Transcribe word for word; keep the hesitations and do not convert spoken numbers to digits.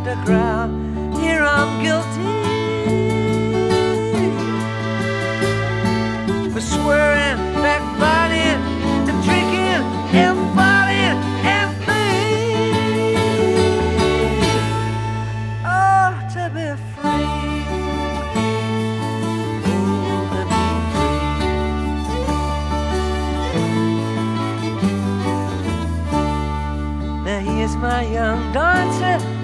underground. Here I'm guilty for swearing, backbiting, and drinking, and fighting, and things. Oh, to be free. Oh, to be free. Now here's my young dancer.